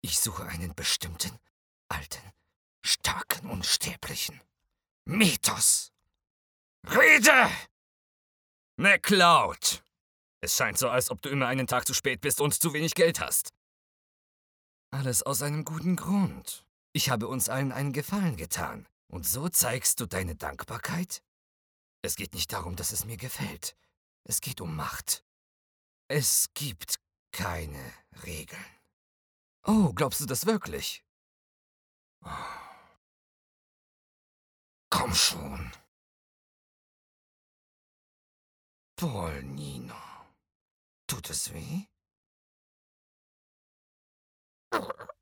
Ich suche einen bestimmten, alten, starken Unsterblichen. Mythos! Rede! MacLeod! Es scheint so, als ob du immer einen Tag zu spät bist und zu wenig Geld hast. Alles aus einem guten Grund. Ich habe uns allen einen Gefallen getan. Und so zeigst du deine Dankbarkeit? Es geht nicht darum, dass es mir gefällt. Es geht um Macht. Es gibt keine Regeln. Oh, glaubst du das wirklich? Komm schon. Paul, Nino. Tut es weh?